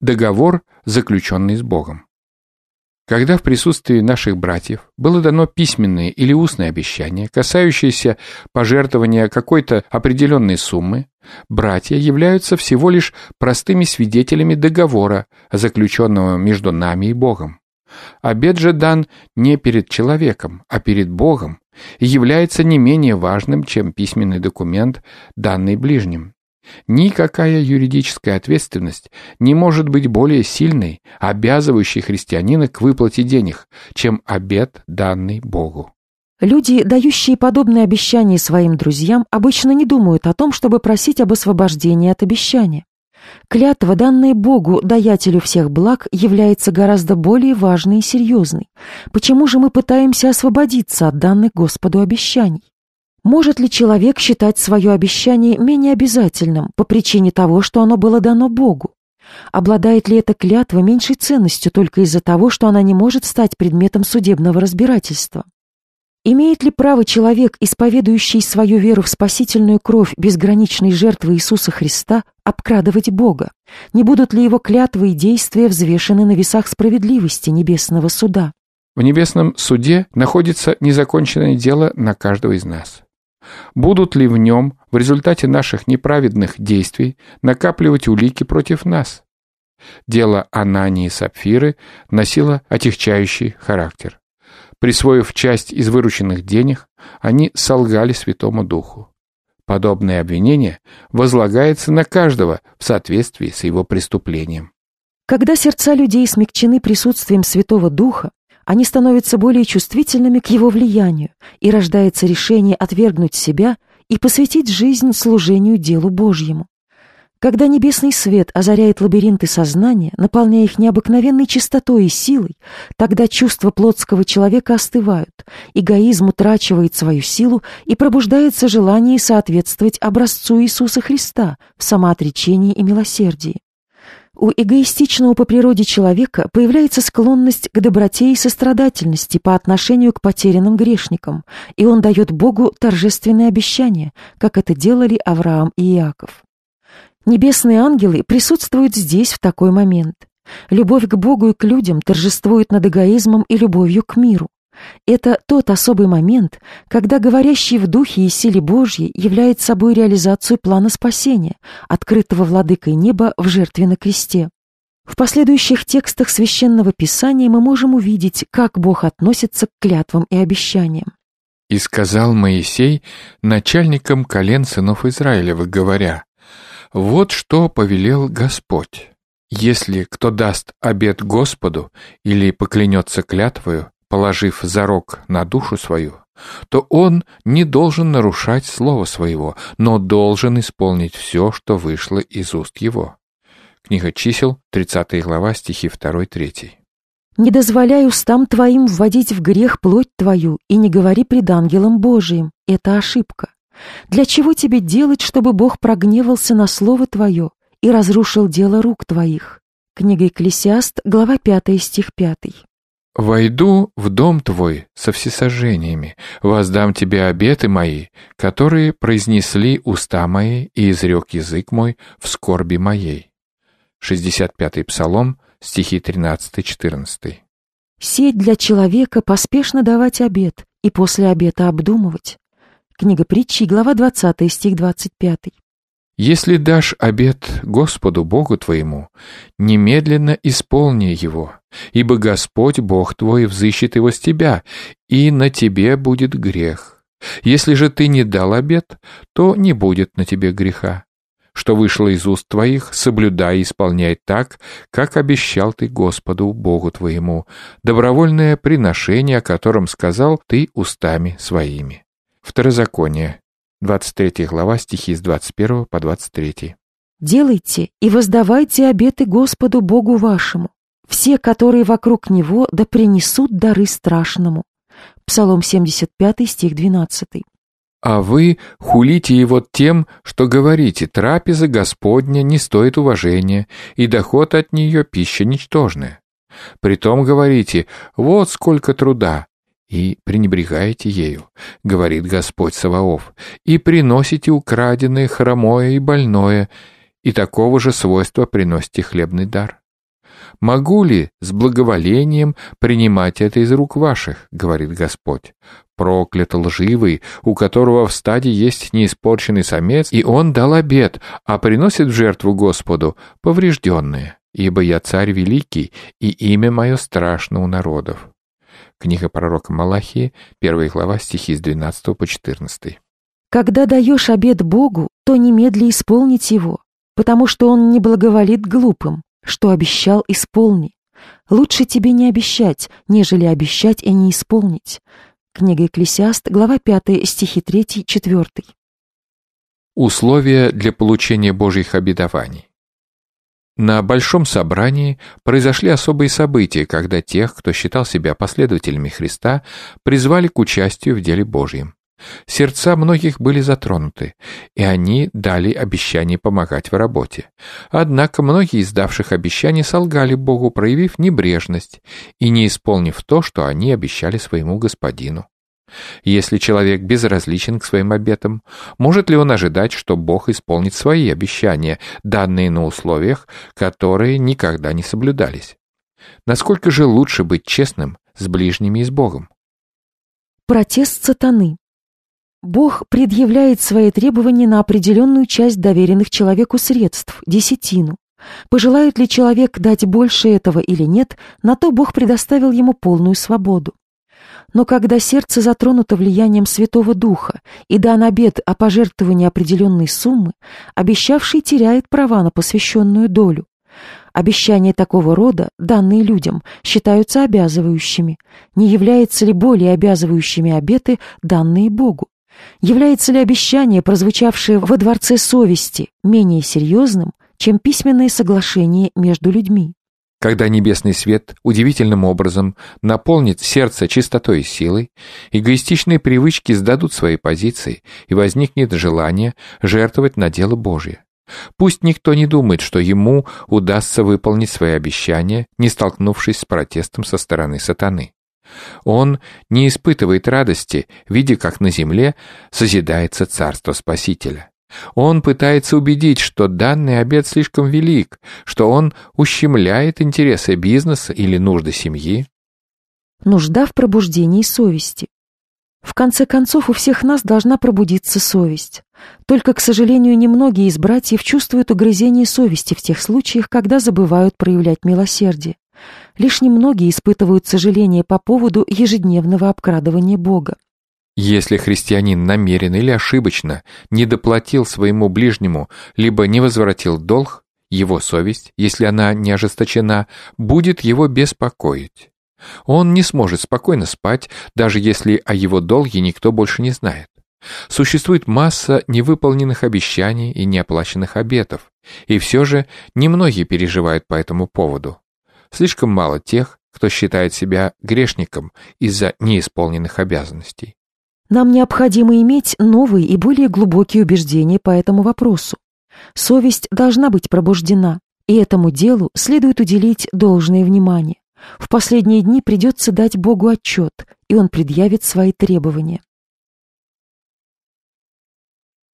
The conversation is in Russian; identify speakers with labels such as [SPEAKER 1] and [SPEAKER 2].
[SPEAKER 1] договор, заключенный с Богом. Когда в присутствии наших братьев было дано письменное или устное обещание, касающееся пожертвования какой-то определенной суммы, братья являются всего лишь простыми свидетелями договора, заключенного между нами и Богом. Обет же дан не перед человеком, а перед Богом, и является не менее важным, чем письменный документ, данный ближним. Никакая юридическая ответственность не может быть более сильной, обязывающей христианина к выплате денег, чем обет, данный Богу.
[SPEAKER 2] Люди, дающие подобные обещания своим друзьям, обычно не думают о том, чтобы просить об освобождении от обещания. Клятва, данная Богу, даятелю всех благ, является гораздо более важной и серьезной. Почему же мы пытаемся освободиться от данных Господу обещаний? Может ли человек считать свое обещание менее обязательным по причине того, что оно было дано Богу? Обладает ли эта клятва меньшей ценностью только из-за того, что она не может стать предметом судебного разбирательства? Имеет ли право человек, исповедующий свою веру в спасительную кровь безграничной жертвы Иисуса Христа, обкрадывать Бога? Не будут ли его клятвы и действия взвешены на весах справедливости небесного суда?
[SPEAKER 1] В небесном суде находится незаконченное дело на каждого из нас. Будут ли в нем в результате наших неправедных действий накапливать улики против нас? Дело Анании и Сапфиры носило отягчающий характер. Присвоив часть из вырученных денег, они солгали Святому Духу. Подобное обвинение возлагается на каждого в соответствии с его преступлением.
[SPEAKER 2] Когда сердца людей смягчены присутствием Святого Духа, они становятся более чувствительными к его влиянию, и рождается решение отвергнуть себя и посвятить жизнь служению делу Божьему. Когда небесный свет озаряет лабиринты сознания, наполняя их необыкновенной чистотой и силой, тогда чувства плотского человека остывают, эгоизм утрачивает свою силу и пробуждается желание соответствовать образцу Иисуса Христа в самоотречении и милосердии. У эгоистичного по природе человека появляется склонность к доброте и сострадательности по отношению к потерянным грешникам, и он дает Богу торжественные обещания, как это делали Авраам и Иаков. Небесные ангелы присутствуют здесь в такой момент. Любовь к Богу и к людям торжествует над эгоизмом и любовью к миру. Это тот особый момент, когда говорящий в Духе и силе Божьей является собой реализацию плана спасения, открытого Владыкой неба в жертве на кресте. В последующих текстах Священного Писания мы можем увидеть, как Бог относится к клятвам и обещаниям.
[SPEAKER 1] «И сказал Моисей начальникам колен сынов Израилевых, говоря: вот что повелел Господь. Если кто даст обет Господу или поклянется клятвою, положив зарок на душу свою, то он не должен нарушать слова своего, но должен исполнить все, что вышло из уст его». Книга Чисел, 30 глава, стихи 2-3.
[SPEAKER 2] «Не дозволяй устам твоим вводить в грех плоть твою, и не говори пред ангелом Божиим. Это ошибка. Для чего тебе делать, чтобы Бог прогневался на слово твое и разрушил дело рук твоих?» Книга Екклесиаст, глава 5, стих 5.
[SPEAKER 1] «Войду в дом твой со всесожжениями, воздам тебе обеты мои, которые произнесли уста мои и изрек язык мой в скорби моей». 65-й Псалом, стихи 13-14.
[SPEAKER 2] «Сеть для человека поспешно давать обет и после обета обдумывать». Книга Притчи, глава 20, стих 25.
[SPEAKER 1] «Если дашь обет Господу Богу твоему, немедленно исполни его, ибо Господь Бог твой взыщет его с тебя, и на тебе будет грех. Если же ты не дал обет, то не будет на тебе греха. Что вышло из уст твоих, соблюдай и исполняй так, как обещал ты Господу Богу твоему, добровольное приношение, о котором сказал ты устами своими». Второзаконие, 23 глава, стихи с 21 по 23.
[SPEAKER 2] «Делайте и воздавайте обеты Господу Богу вашему. Все, которые вокруг Него, да принесут дары страшному». Псалом 75, стих 12.
[SPEAKER 1] «А вы хулите его тем, что говорите: трапеза Господня не стоит уважения, и доход от нее пища ничтожная. Притом говорите: вот сколько труда, и пренебрегаете ею, говорит Господь Саваоф, и приносите украденное, хромое и больное, и такого же свойства приносите хлебный дар. «Могу ли с благоволением принимать это из рук ваших?» — говорит Господь. «Проклят лживый, у которого в стаде есть неиспорченный самец, и он дал обет, а приносит в жертву Господу поврежденное, ибо я царь великий, и имя мое страшно у народов». Книга пророка Малахии, 1 глава, стихи с 12 по 14.
[SPEAKER 2] Когда даешь обет Богу, то немедли исполнить его, потому что Он не благоволит глупым. Что обещал, исполни. Лучше тебе не обещать, нежели обещать и не исполнить. Книга Экклесиаст, глава 5, стихи 3-4.
[SPEAKER 1] Условия для получения Божьих обетований. На Большом собрании произошли особые события, когда тех, кто считал себя последователями Христа, призвали к участию в деле Божьем. Сердца многих были затронуты, и они дали обещание помогать в работе. Однако многие из давших обещаний солгали Богу, проявив небрежность и не исполнив то, что они обещали своему Господину. Если человек безразличен к своим обетам, может ли он ожидать, что Бог исполнит свои обещания, данные на условиях, которые никогда не соблюдались? Насколько же лучше быть честным с ближними и с Богом?
[SPEAKER 2] Протест сатаны. Бог предъявляет свои требования на определенную часть доверенных человеку средств, десятину. Пожелает ли человек дать больше этого или нет, на то Бог предоставил ему полную свободу. Но когда сердце затронуто влиянием Святого Духа и дан обет о пожертвовании определенной суммы, обещавший теряет права на посвященную долю. Обещания такого рода, данные людям, считаются обязывающими. Не являются ли более обязывающими обеты, данные Богу? Является ли обещание, прозвучавшее во дворце совести, менее серьезным, чем письменные соглашения между людьми?
[SPEAKER 1] Когда небесный свет удивительным образом наполнит сердце чистотой и силой, эгоистичные привычки сдадут свои позиции, и возникнет желание жертвовать на дело Божье. Пусть никто не думает, что ему удастся выполнить свои обещания, не столкнувшись с протестом со стороны сатаны. Он не испытывает радости, видя, как на земле созидается царство Спасителя. Он пытается убедить, что данный обет слишком велик, что он ущемляет интересы бизнеса или нужды семьи.
[SPEAKER 2] Нужда в пробуждении совести. В конце концов, у всех нас должна пробудиться совесть. Только, к сожалению, немногие из братьев чувствуют угрызение совести в тех случаях, когда забывают проявлять милосердие. Лишь немногие испытывают сожаление по поводу ежедневного обкрадывания Бога.
[SPEAKER 1] Если христианин намеренно или ошибочно не доплатил своему ближнему, либо не возвратил долг, его совесть, если она не ожесточена, будет его беспокоить. Он не сможет спокойно спать, даже если о его долге никто больше не знает. Существует масса невыполненных обещаний и неоплаченных обетов, и все же немногие переживают по этому поводу. Слишком мало тех, кто считает себя грешником из-за неисполненных обязанностей.
[SPEAKER 2] Нам необходимо иметь новые и более глубокие убеждения по этому вопросу. Совесть должна быть пробуждена, и этому делу следует уделить должное внимание. В последние дни придется дать Богу отчет, и Он предъявит свои требования.